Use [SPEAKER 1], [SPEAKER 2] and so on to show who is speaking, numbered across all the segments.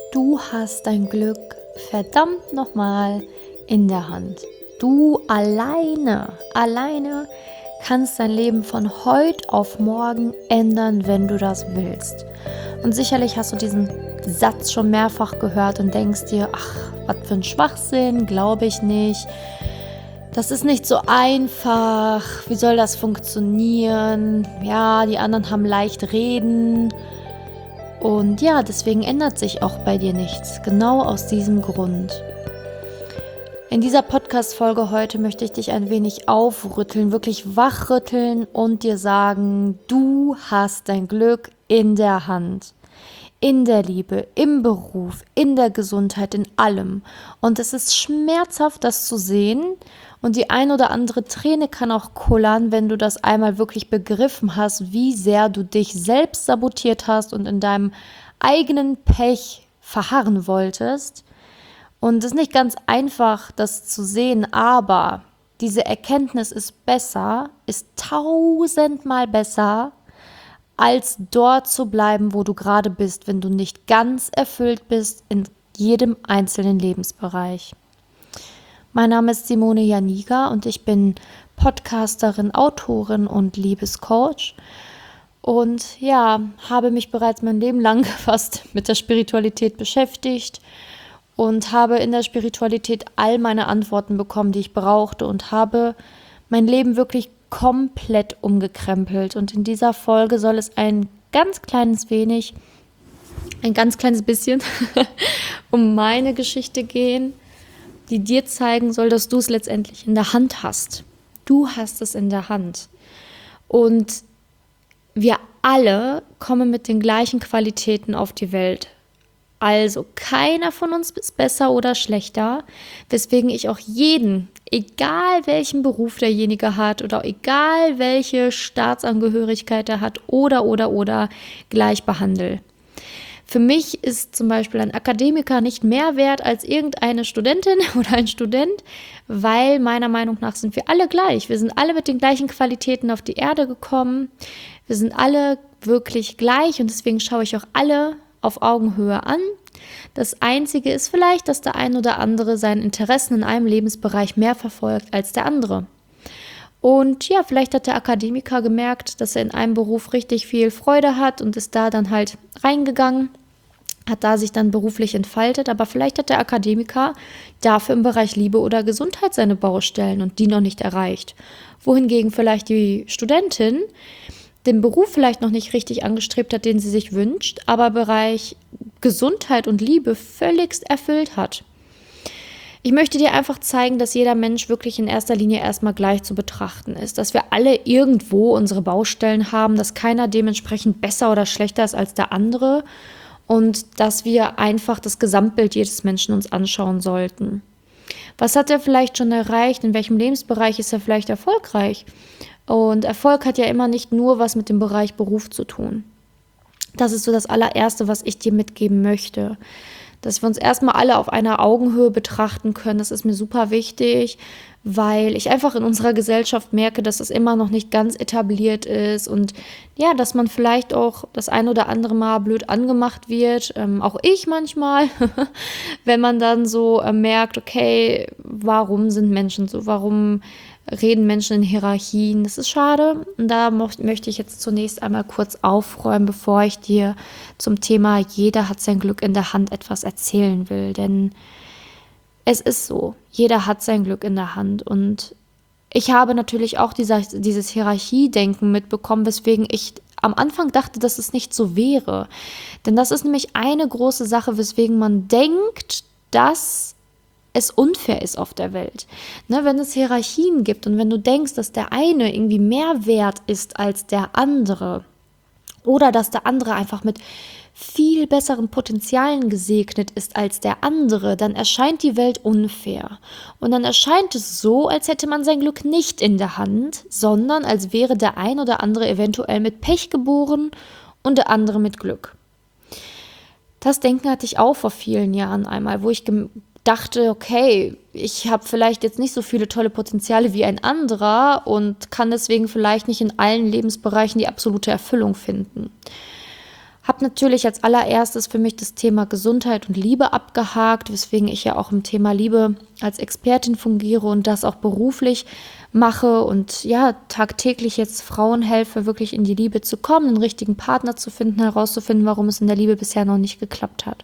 [SPEAKER 1] Du hast dein Glück verdammt nochmal in der Hand. Du alleine kannst dein Leben von heute auf morgen ändern, wenn du das willst. Und sicherlich hast du diesen Satz schon mehrfach gehört und denkst dir, ach, was für ein Schwachsinn, glaube ich nicht. Das ist nicht so einfach. Wie soll das funktionieren? Ja, die anderen haben leicht reden. Und ja, deswegen ändert sich auch bei dir nichts. Genau aus diesem Grund. In dieser Podcast-Folge heute möchte ich dich ein wenig aufrütteln, wirklich wachrütteln und dir sagen, du hast dein Glück in der Hand. In der Liebe, im Beruf, in der Gesundheit, in allem. Und es ist schmerzhaft, das zu sehen. Und die ein oder andere Träne kann auch kullern, wenn du das einmal wirklich begriffen hast, wie sehr du dich selbst sabotiert hast und in deinem eigenen Pech verharren wolltest. Und es ist nicht ganz einfach, das zu sehen, aber diese Erkenntnis ist besser, ist 1000-mal besser, als dort zu bleiben, wo du gerade bist, wenn du nicht ganz erfüllt bist in jedem einzelnen Lebensbereich. Mein Name ist Simone Janiga und ich bin Podcasterin, Autorin und Liebescoach und ja, habe mich bereits mein Leben lang fast mit der Spiritualität beschäftigt und habe in der Spiritualität all meine Antworten bekommen, die ich brauchte und habe mein Leben wirklich komplett umgekrempelt. Und in dieser Folge soll es ein ganz kleines bisschen um meine Geschichte gehen, die dir zeigen soll, dass du es letztendlich in der Hand hast. Du hast es in der Hand. Und wir alle kommen mit den gleichen Qualitäten auf die Welt. Also keiner von uns ist besser oder schlechter, weswegen ich auch jeden, egal welchen Beruf derjenige hat oder egal welche Staatsangehörigkeit er hat oder gleich behandle. Für mich ist zum Beispiel ein Akademiker nicht mehr wert als irgendeine Studentin oder ein Student, weil meiner Meinung nach sind wir alle gleich. Wir sind alle mit den gleichen Qualitäten auf die Erde gekommen. Wir sind alle wirklich gleich und deswegen schaue ich auch alle auf Augenhöhe an. Das Einzige ist vielleicht, dass der ein oder andere seine Interessen in einem Lebensbereich mehr verfolgt als der andere. Und ja, vielleicht hat der Akademiker gemerkt, dass er in einem Beruf richtig viel Freude hat und ist da dann halt reingegangen, hat da sich dann beruflich entfaltet, aber vielleicht hat der Akademiker dafür im Bereich Liebe oder Gesundheit seine Baustellen und die noch nicht erreicht. Wohingegen vielleicht die Studentin den Beruf vielleicht noch nicht richtig angestrebt hat, den sie sich wünscht, aber Bereich Gesundheit und Liebe völligst erfüllt hat. Ich möchte dir einfach zeigen, dass jeder Mensch wirklich in erster Linie erstmal gleich zu betrachten ist, dass wir alle irgendwo unsere Baustellen haben, dass keiner dementsprechend besser oder schlechter ist als der andere und dass wir einfach das Gesamtbild jedes Menschen uns anschauen sollten. Was hat er vielleicht schon erreicht? In welchem Lebensbereich ist er vielleicht erfolgreich? Und Erfolg hat ja immer nicht nur was mit dem Bereich Beruf zu tun. Das ist so das allererste, was ich dir mitgeben möchte. Dass wir uns erstmal alle auf einer Augenhöhe betrachten können, das ist mir super wichtig, weil ich einfach in unserer Gesellschaft merke, dass es immer noch nicht ganz etabliert ist und ja, dass man vielleicht auch das ein oder andere Mal blöd angemacht wird, auch ich manchmal, wenn man dann so merkt, okay, warum sind Menschen so, warum reden Menschen in Hierarchien, das ist schade. Und da möchte ich jetzt zunächst einmal kurz aufräumen, bevor ich dir zum Thema jeder hat sein Glück in der Hand etwas erzählen will. Denn es ist so, jeder hat sein Glück in der Hand. Und ich habe natürlich auch dieses Hierarchiedenken mitbekommen, weswegen ich am Anfang dachte, dass es nicht so wäre. Denn das ist nämlich eine große Sache, weswegen man denkt, dass es unfair ist auf der Welt. Ne, wenn es Hierarchien gibt und wenn du denkst, dass der eine irgendwie mehr wert ist als der andere oder dass der andere einfach mit viel besseren Potenzialen gesegnet ist als der andere, dann erscheint die Welt unfair. Und dann erscheint es so, als hätte man sein Glück nicht in der Hand, sondern als wäre der ein oder andere eventuell mit Pech geboren und der andere mit Glück. Das Denken hatte ich auch vor vielen Jahren einmal, wo ich dachte, okay, ich habe vielleicht jetzt nicht so viele tolle Potenziale wie ein anderer und kann deswegen vielleicht nicht in allen Lebensbereichen die absolute Erfüllung finden. Habe natürlich als allererstes für mich das Thema Gesundheit und Liebe abgehakt, weswegen ich ja auch im Thema Liebe als Expertin fungiere und das auch beruflich mache und ja, tagtäglich jetzt Frauen helfe, wirklich in die Liebe zu kommen, einen richtigen Partner zu finden, herauszufinden, warum es in der Liebe bisher noch nicht geklappt hat.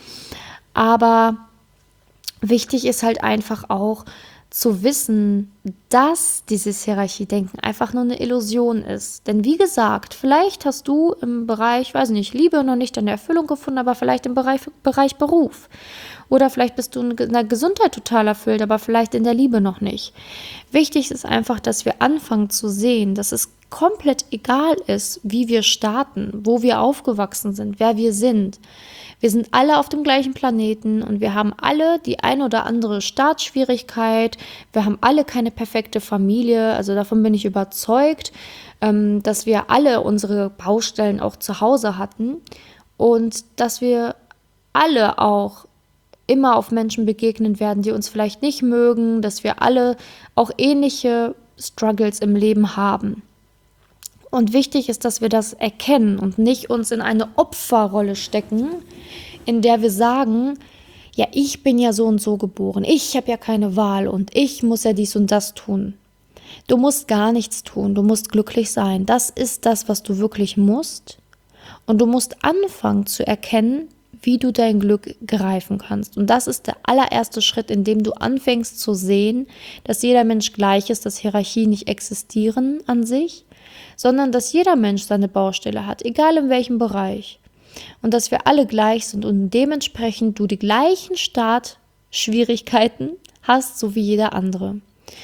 [SPEAKER 1] Aber wichtig ist halt einfach auch zu wissen, dass dieses Hierarchiedenken einfach nur eine Illusion ist. Denn wie gesagt, vielleicht hast du im Bereich, weiß nicht, Liebe noch nicht deine Erfüllung gefunden, aber vielleicht im Bereich Beruf. Oder vielleicht bist du in der Gesundheit total erfüllt, aber vielleicht in der Liebe noch nicht. Wichtig ist einfach, dass wir anfangen zu sehen, dass es komplett egal ist, wie wir starten, wo wir aufgewachsen sind, wer wir sind. Wir sind alle auf dem gleichen Planeten und wir haben alle die ein oder andere Startschwierigkeit. Wir haben alle keine perfekte Familie. Also davon bin ich überzeugt, dass wir alle unsere Baustellen auch zu Hause hatten und dass wir alle auch immer auf Menschen begegnen werden, die uns vielleicht nicht mögen, dass wir alle auch ähnliche Struggles im Leben haben. Und wichtig ist, dass wir das erkennen und nicht uns in eine Opferrolle stecken, in der wir sagen, ja, ich bin ja so und so geboren, ich habe ja keine Wahl und ich muss ja dies und das tun. Du musst gar nichts tun, du musst glücklich sein. Das ist das, was du wirklich musst. Und du musst anfangen zu erkennen, wie du dein Glück greifen kannst. Und das ist der allererste Schritt, in dem du anfängst zu sehen, dass jeder Mensch gleich ist, dass Hierarchien nicht existieren an sich, sondern dass jeder Mensch seine Baustelle hat, egal in welchem Bereich. Und dass wir alle gleich sind und dementsprechend du die gleichen Startschwierigkeiten hast, so wie jeder andere.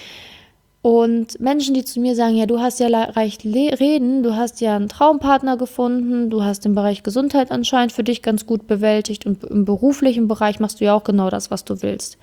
[SPEAKER 1] Und Menschen, die zu mir sagen, ja, du hast ja leicht reden, du hast ja einen Traumpartner gefunden, du hast den Bereich Gesundheit anscheinend für dich ganz gut bewältigt und im beruflichen Bereich machst du ja auch genau das, was du willst.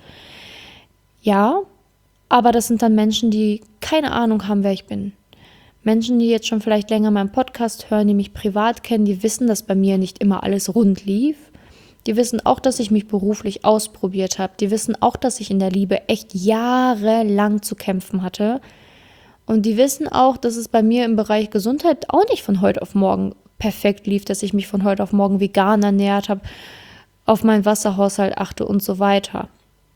[SPEAKER 1] Ja, aber das sind dann Menschen, die keine Ahnung haben, wer ich bin. Menschen, die jetzt schon vielleicht länger meinen Podcast hören, die mich privat kennen, die wissen, dass bei mir nicht immer alles rund lief. Die wissen auch, dass ich mich beruflich ausprobiert habe. Die wissen auch, dass ich in der Liebe echt jahrelang zu kämpfen hatte. Und die wissen auch, dass es bei mir im Bereich Gesundheit auch nicht von heute auf morgen perfekt lief, dass ich mich von heute auf morgen vegan ernährt habe, auf meinen Wasserhaushalt achte und so weiter.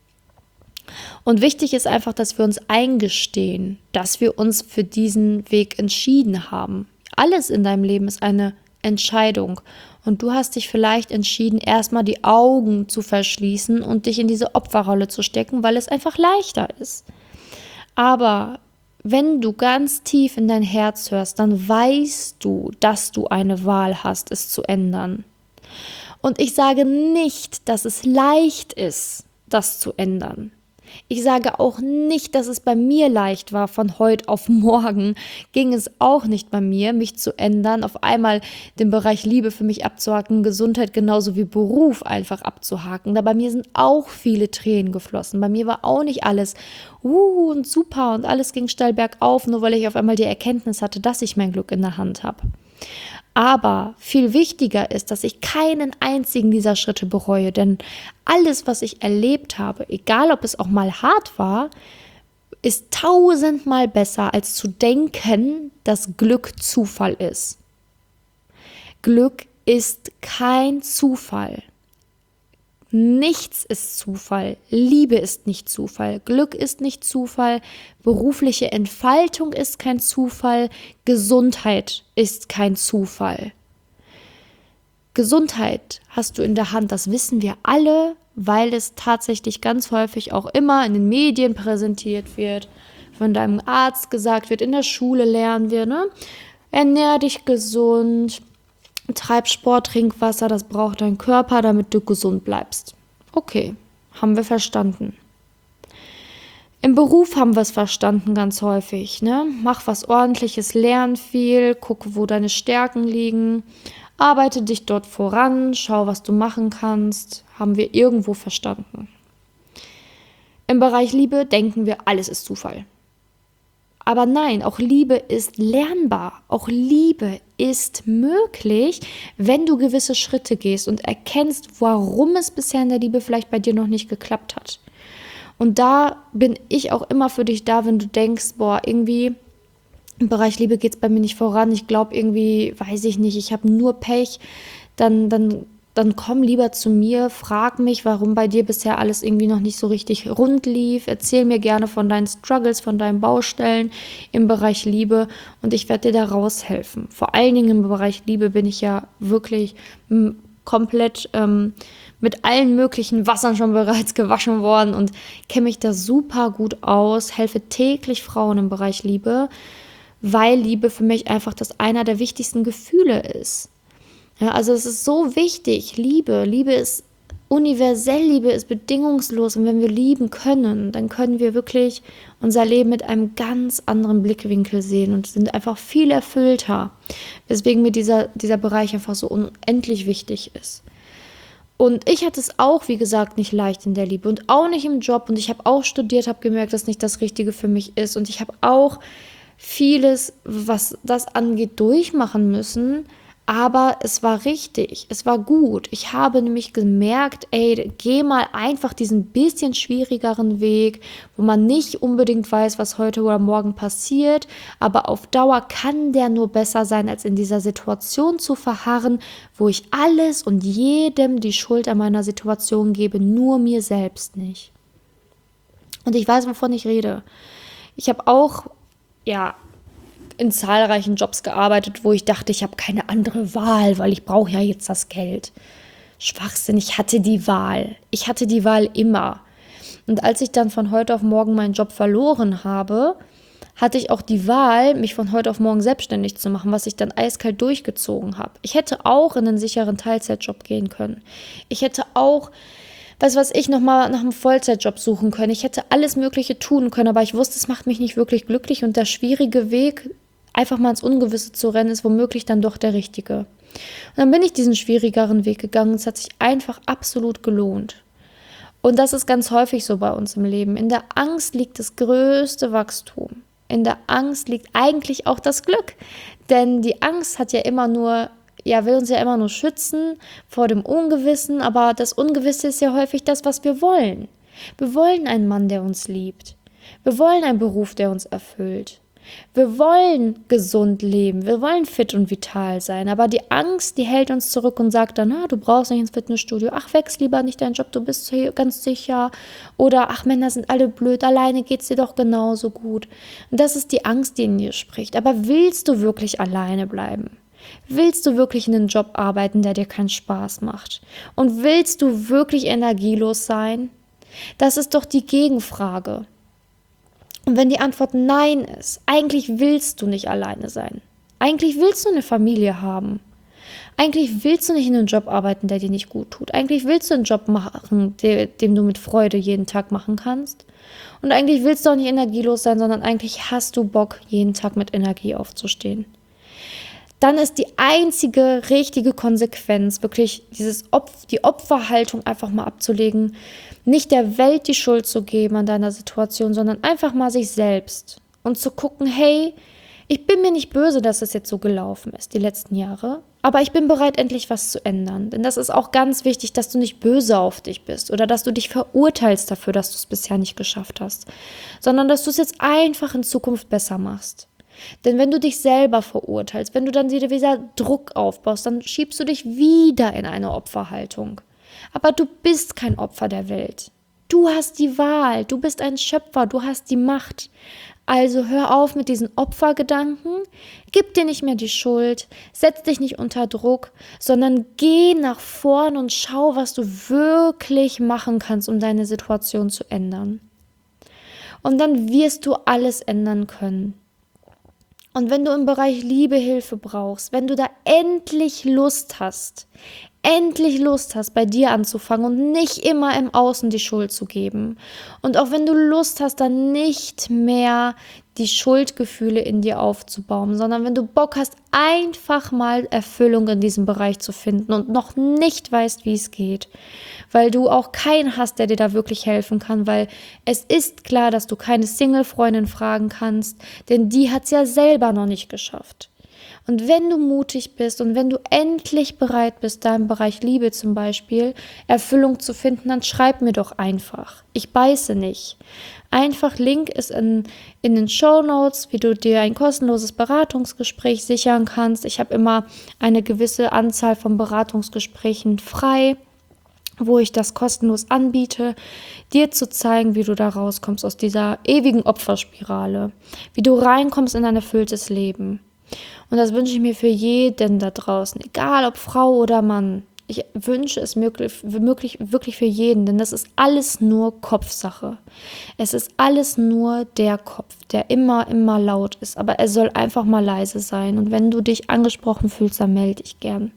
[SPEAKER 1] Und wichtig ist einfach, dass wir uns eingestehen, dass wir uns für diesen Weg entschieden haben. Alles in deinem Leben ist eine Entscheidung. Und du hast dich vielleicht entschieden, erstmal die Augen zu verschließen und dich in diese Opferrolle zu stecken, weil es einfach leichter ist. Aber wenn du ganz tief in dein Herz hörst, dann weißt du, dass du eine Wahl hast, es zu ändern. Und ich sage nicht, dass es leicht ist, das zu ändern. Ich sage auch nicht, dass es bei mir leicht war, von heute auf morgen ging es auch nicht bei mir, mich zu ändern, auf einmal den Bereich Liebe für mich abzuhaken, Gesundheit genauso wie Beruf einfach abzuhaken. Da bei mir sind auch viele Tränen geflossen. Bei mir war auch nicht alles und super und alles ging steil bergauf, nur weil ich auf einmal die Erkenntnis hatte, dass ich mein Glück in der Hand habe. Aber viel wichtiger ist, dass ich keinen einzigen dieser Schritte bereue, denn alles, was ich erlebt habe, egal ob es auch mal hart war, ist 1000-mal besser, als zu denken, dass Glück Zufall ist. Glück ist kein Zufall. Nichts ist Zufall. Liebe ist nicht Zufall. Glück ist nicht Zufall. Berufliche Entfaltung ist kein Zufall. Gesundheit ist kein Zufall. Gesundheit hast du in der Hand, das wissen wir alle, weil es tatsächlich ganz häufig auch immer in den Medien präsentiert wird, von deinem Arzt gesagt wird, in der Schule lernen wir, ne? Ernähr dich gesund, treib Sport, trink Wasser, das braucht dein Körper, damit du gesund bleibst. Okay, haben wir verstanden. Im Beruf haben wir es verstanden ganz häufig, ne? Mach was Ordentliches, lern viel, guck, wo deine Stärken liegen, arbeite dich dort voran, schau, was du machen kannst, haben wir irgendwo verstanden. Im Bereich Liebe denken wir, alles ist Zufall. Aber nein, auch Liebe ist lernbar. Auch Liebe ist möglich, wenn du gewisse Schritte gehst und erkennst, warum es bisher in der Liebe vielleicht bei dir noch nicht geklappt hat. Und da bin ich auch immer für dich da, wenn du denkst, boah, irgendwie im Bereich Liebe geht es bei mir nicht voran. Ich glaube irgendwie, weiß ich nicht, ich habe nur Pech. dann komm lieber zu mir, frag mich, warum bei dir bisher alles irgendwie noch nicht so richtig rund lief. Erzähl mir gerne von deinen Struggles, von deinen Baustellen im Bereich Liebe und ich werde dir da raushelfen. Vor allen Dingen im Bereich Liebe bin ich ja wirklich komplett mit allen möglichen Wassern schon bereits gewaschen worden und kenne mich da super gut aus, helfe täglich Frauen im Bereich Liebe, weil Liebe für mich einfach einer der wichtigsten Gefühle ist. Ja, also es ist so wichtig, Liebe ist universell, Liebe ist bedingungslos und wenn wir lieben können, dann können wir wirklich unser Leben mit einem ganz anderen Blickwinkel sehen und sind einfach viel erfüllter, weswegen mir dieser Bereich einfach so unendlich wichtig ist. Und ich hatte es auch, wie gesagt, nicht leicht in der Liebe und auch nicht im Job und ich habe auch studiert, habe gemerkt, dass nicht das Richtige für mich ist und ich habe auch vieles, was das angeht, durchmachen müssen, aber es war richtig, es war gut. Ich habe nämlich gemerkt, ey, geh mal einfach diesen bisschen schwierigeren Weg, wo man nicht unbedingt weiß, was heute oder morgen passiert, aber auf Dauer kann der nur besser sein, als in dieser Situation zu verharren, wo ich alles und jedem die Schuld an meiner Situation gebe, nur mir selbst nicht. Und ich weiß, wovon ich rede. Ich habe auch, in zahlreichen Jobs gearbeitet, wo ich dachte, ich habe keine andere Wahl, weil ich brauche ja jetzt das Geld. Schwachsinn, ich hatte die Wahl. Ich hatte die Wahl immer. Und als ich dann von heute auf morgen meinen Job verloren habe, hatte ich auch die Wahl, mich von heute auf morgen selbstständig zu machen, was ich dann eiskalt durchgezogen habe. Ich hätte auch in einen sicheren Teilzeitjob gehen können. Ich hätte auch nochmal nach einem Vollzeitjob suchen können. Ich hätte alles Mögliche tun können, aber ich wusste, es macht mich nicht wirklich glücklich und der schwierige Weg, einfach mal ins Ungewisse zu rennen, ist womöglich dann doch der richtige. Und dann bin ich diesen schwierigeren Weg gegangen und es hat sich einfach absolut gelohnt. Und das ist ganz häufig so bei uns im Leben. In der Angst liegt das größte Wachstum. In der Angst liegt eigentlich auch das Glück. Denn die Angst hat will uns ja immer nur schützen vor dem Ungewissen, aber das Ungewisse ist ja häufig das, was wir wollen. Wir wollen einen Mann, der uns liebt. Wir wollen einen Beruf, der uns erfüllt. Wir wollen gesund leben, wir wollen fit und vital sein, aber die Angst, die hält uns zurück und sagt dann, du brauchst nicht ins Fitnessstudio, ach, wechsel lieber nicht deinen Job, du bist hier ganz sicher, oder ach, Männer sind alle blöd, alleine geht's dir doch genauso gut. Und das ist die Angst, die in dir spricht. Aber willst du wirklich alleine bleiben? Willst du wirklich in einem Job arbeiten, der dir keinen Spaß macht? Und willst du wirklich energielos sein? Das ist doch die Gegenfrage. Und wenn die Antwort Nein ist, eigentlich willst du nicht alleine sein. Eigentlich willst du eine Familie haben. Eigentlich willst du nicht in einem Job arbeiten, der dir nicht gut tut. Eigentlich willst du einen Job machen, den du mit Freude jeden Tag machen kannst. Und eigentlich willst du auch nicht energielos sein, sondern eigentlich hast du Bock, jeden Tag mit Energie aufzustehen. Dann ist die einzige richtige Konsequenz, wirklich die Opferhaltung einfach mal abzulegen, nicht der Welt die Schuld zu geben an deiner Situation, sondern einfach mal sich selbst und zu gucken, hey, ich bin mir nicht böse, dass es jetzt so gelaufen ist, die letzten Jahre, aber ich bin bereit, endlich was zu ändern. Denn das ist auch ganz wichtig, dass du nicht böse auf dich bist oder dass du dich verurteilst dafür, dass du es bisher nicht geschafft hast, sondern dass du es jetzt einfach in Zukunft besser machst. Denn wenn du dich selber verurteilst, wenn du dann wieder Druck aufbaust, dann schiebst du dich wieder in eine Opferhaltung. Aber du bist kein Opfer der Welt. Du hast die Wahl, du bist ein Schöpfer, du hast die Macht. Also hör auf mit diesen Opfergedanken, gib dir nicht mehr die Schuld, setz dich nicht unter Druck, sondern geh nach vorn und schau, was du wirklich machen kannst, um deine Situation zu ändern. Und dann wirst du alles ändern können. Und wenn du im Bereich Liebe Hilfe brauchst, wenn du da endlich Lust hast, bei dir anzufangen und nicht immer im Außen die Schuld zu geben. Und auch wenn du Lust hast, dann nicht mehr die Schuldgefühle in dir aufzubauen, sondern wenn du Bock hast, einfach mal Erfüllung in diesem Bereich zu finden und noch nicht weißt, wie es geht, weil du auch keinen hast, der dir da wirklich helfen kann, weil es ist klar, dass du keine Single-Freundin fragen kannst, denn die hat es ja selber noch nicht geschafft. Und wenn du mutig bist und wenn du endlich bereit bist, da im Bereich Liebe zum Beispiel Erfüllung zu finden, dann schreib mir doch einfach. Ich beiße nicht. Einfach Link ist in den Shownotes, wie du dir ein kostenloses Beratungsgespräch sichern kannst. Ich habe immer eine gewisse Anzahl von Beratungsgesprächen frei, wo ich das kostenlos anbiete, dir zu zeigen, wie du da rauskommst aus dieser ewigen Opferspirale, wie du reinkommst in ein erfülltes Leben. Und das wünsche ich mir für jeden da draußen, egal ob Frau oder Mann. Ich wünsche es wirklich für jeden, denn das ist alles nur Kopfsache. Es ist alles nur der Kopf, der immer laut ist, aber er soll einfach mal leise sein. Und wenn du dich angesprochen fühlst, dann melde dich gern.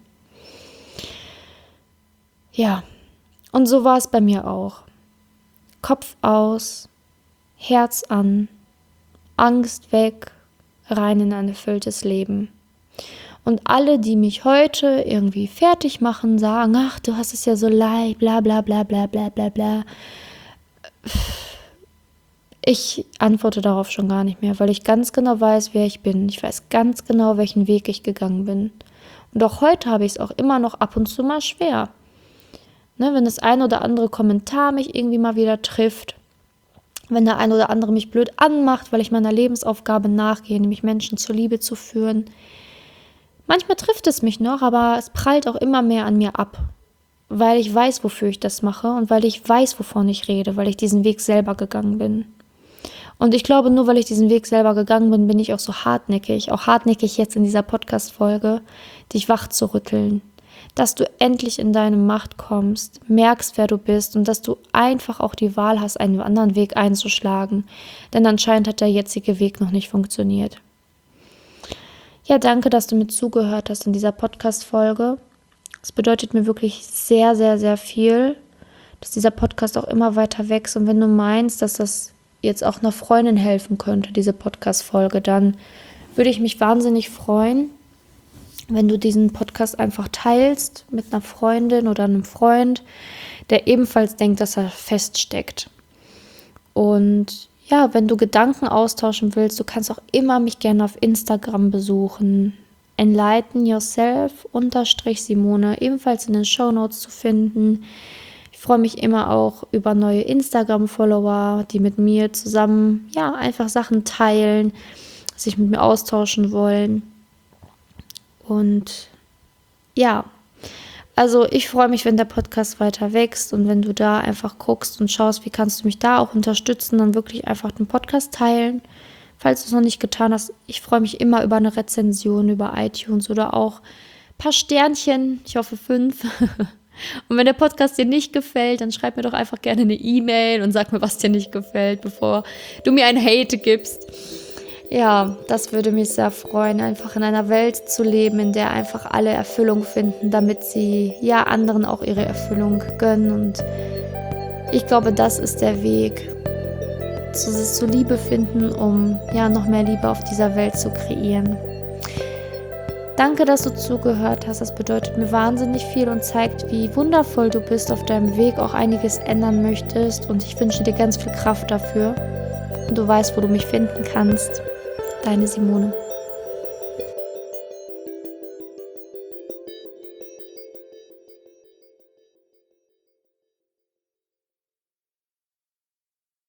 [SPEAKER 1] Ja. Und so war es bei mir auch. Kopf aus, Herz an, Angst weg, rein in ein erfülltes Leben. Und alle, die mich heute irgendwie fertig machen, sagen, ach, du hast es ja so leicht, bla bla bla bla bla bla bla. Ich antworte darauf schon gar nicht mehr, weil ich ganz genau weiß, wer ich bin. Ich weiß ganz genau, welchen Weg ich gegangen bin. Und auch heute habe ich es auch immer noch ab und zu mal schwer. Wenn das ein oder andere Kommentar mich irgendwie mal wieder trifft, wenn der ein oder andere mich blöd anmacht, weil ich meiner Lebensaufgabe nachgehe, nämlich Menschen zur Liebe zu führen. Manchmal trifft es mich noch, aber es prallt auch immer mehr an mir ab, weil ich weiß, wofür ich das mache und weil ich weiß, wovon ich rede, weil ich diesen Weg selber gegangen bin. Und ich glaube, nur weil ich diesen Weg selber gegangen bin, bin ich auch so hartnäckig jetzt in dieser Podcast-Folge, dich wach zu rütteln. Dass du endlich in deine Macht kommst, merkst, wer du bist und dass du einfach auch die Wahl hast, einen anderen Weg einzuschlagen. Denn anscheinend hat der jetzige Weg noch nicht funktioniert. Ja, danke, dass du mir zugehört hast in dieser Podcast-Folge. Es bedeutet mir wirklich sehr, sehr, sehr viel, dass dieser Podcast auch immer weiter wächst. Und wenn du meinst, dass das jetzt auch einer Freundin helfen könnte, diese Podcast-Folge, dann würde ich mich wahnsinnig freuen, wenn du diesen Podcast einfach teilst mit einer Freundin oder einem Freund, der ebenfalls denkt, dass er feststeckt. Und ja, wenn du Gedanken austauschen willst, du kannst auch immer mich gerne auf Instagram besuchen. enlightenyourself_Simone, ebenfalls in den Shownotes zu finden. Ich freue mich immer auch über neue Instagram-Follower, die mit mir zusammen einfach Sachen teilen, sich mit mir austauschen wollen. Und ja, also ich freue mich, wenn der Podcast weiter wächst und wenn du da einfach guckst und schaust, wie kannst du mich da auch unterstützen, dann wirklich einfach den Podcast teilen. Falls du es noch nicht getan hast, ich freue mich immer über eine Rezension über iTunes oder auch ein paar Sternchen, ich hoffe 5. Und wenn der Podcast dir nicht gefällt, dann schreib mir doch einfach gerne eine E-Mail und sag mir, was dir nicht gefällt, bevor du mir ein Hate gibst. Ja, das würde mich sehr freuen, einfach in einer Welt zu leben, in der einfach alle Erfüllung finden, damit sie anderen auch ihre Erfüllung gönnen. Und ich glaube, das ist der Weg, zu Liebe finden, um noch mehr Liebe auf dieser Welt zu kreieren. Danke, dass du zugehört hast. Das bedeutet mir wahnsinnig viel und zeigt, wie wundervoll du bist, auf deinem Weg auch einiges ändern möchtest. Und ich wünsche dir ganz viel Kraft dafür. Und du weißt, wo du mich finden kannst. Deine Simone.